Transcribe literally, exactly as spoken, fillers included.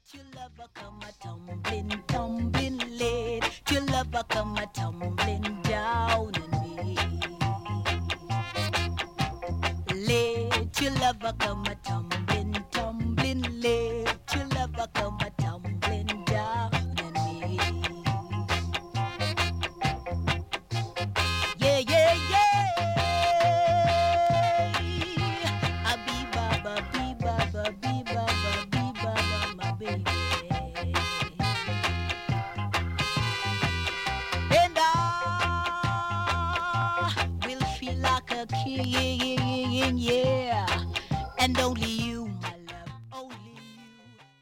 Your lover come a tumbling, tumbling late. Your lover come a tumbling down on me. Late, your lover come a tumbling, tumbling late. Your lover come a tumbling down on me. Yeah, yeah, yeah. A bee baba, bee baba, bee baba, bee baba, my baby. And I will feel like a king, yeah. And only